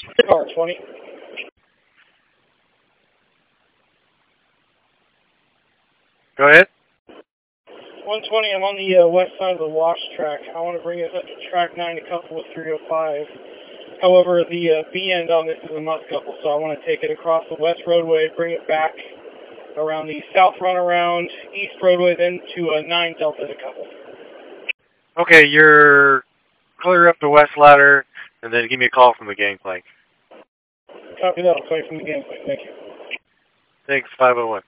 Car 20. Go ahead. 120, I'm on the west side of the wash track. I want to bring it up to track 9 to couple with 305. However, the B end on this is a must couple, so I want to take it across the west roadway, bring it back around the south runaround, east roadway, then to a 9 delta to couple. Okay, you're clear up the west ladder, and then give me a call from the gangplank. Copy that. I'll call you from the gangplank. Thank you. Thanks, 501.